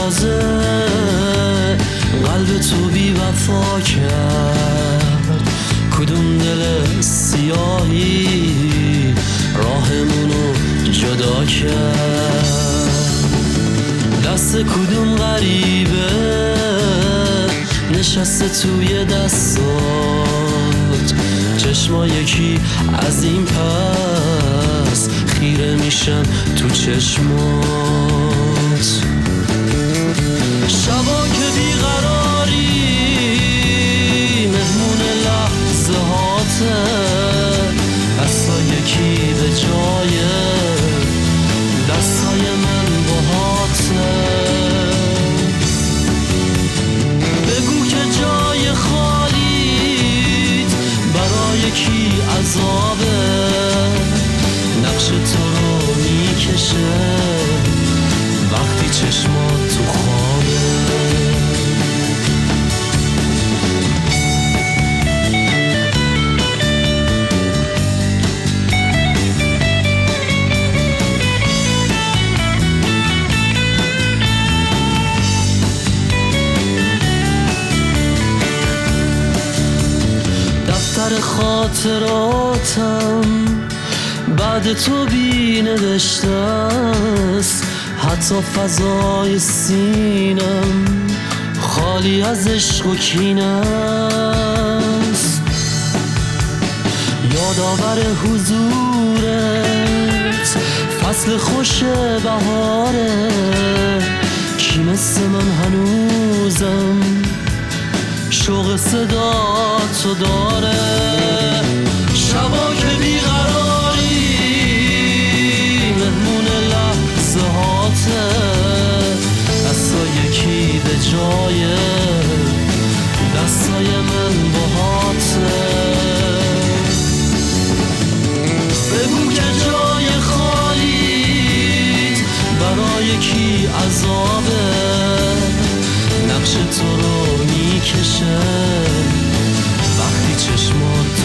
تازه قلب تو بی وفا کرد، کدوم دل سیاهی راهمونو جدا کرد، دست کدوم غریبه نشسته توی دستات، چشما یکی از این پس خیره میشن تو چشمات، شبا که بیقراری مهمون لحظه هاته، دستا یکی به جای دستای من باهاته، بگو که جای خالیت برای کی عذابه، نقش تو رو میکشه وقتی چشمات تو خوابه. دفتر خاطراتم بعد تو بی نوشته است، حتی فضای سینم خالی از عشق و کینه است، یادآور حضورت فصل خوش بهاره، کی مثل من هنوزم شوق صدا تو داره، شبا که بیقراری مهمون لحظه هاته، دستا یکی به جای دستای من باهاته، بگو که جای خالیت برای کی عذابه، نقش تو رو میکشه وقتی چشمات